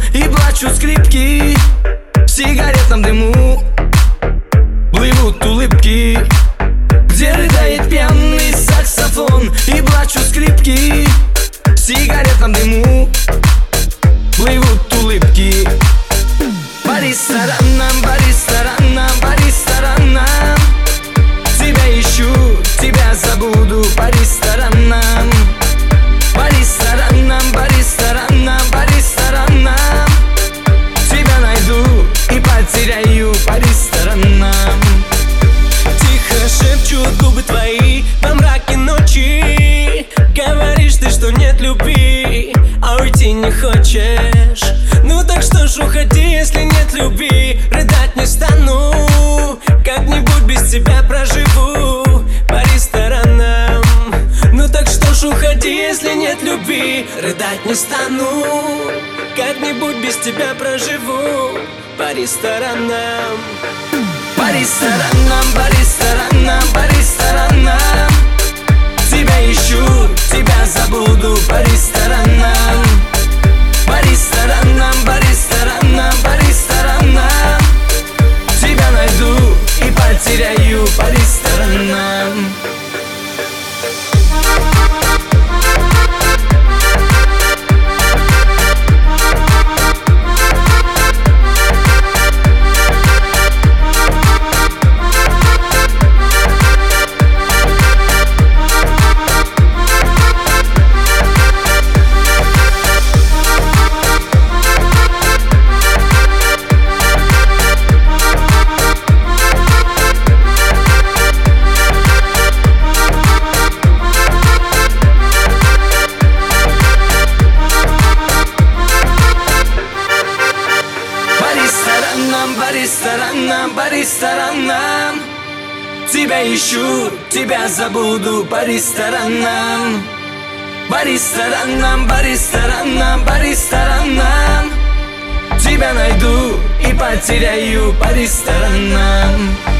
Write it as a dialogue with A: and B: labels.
A: и плачут скрипки. В сигаретном дыму плывут улыбки, где рыдает пьяный саксофон, и плачут скрипки. В сигаретном дыму плывут улыбки. По ресторанам, по ресторанам, по ресторанам тебя ищу, тебя забуду. По ресторанам, по ресторанам, по ресторанам, по ресторанам тебя найду и потеряю. По ресторанам.
B: Тихо шепчут губы твои во мраке ночи. Говоришь ты, что нет любви, а уйти не хочешь. Ну так что ж, уходи, если нет любви. Рыдать не стану, как-нибудь без тебя проживу. По ресторанам. Ну так что ж, уходи, если нет любви. Рыдать не стану, как-нибудь без тебя проживу. По ресторанам.
A: По ресторанам, по ресторанам, по ресторанам тебя ищу, тебя забуду. По ресторанам, по ресторанам, по ресторанам, по ресторанам тебя найду и потеряю. По ресторанам. По ресторанам, по ресторанам тебя ищу, тебя забуду. По ресторанам, по ресторанам, по ресторанам, по ресторанам тебя найду и потеряю. По ресторанам.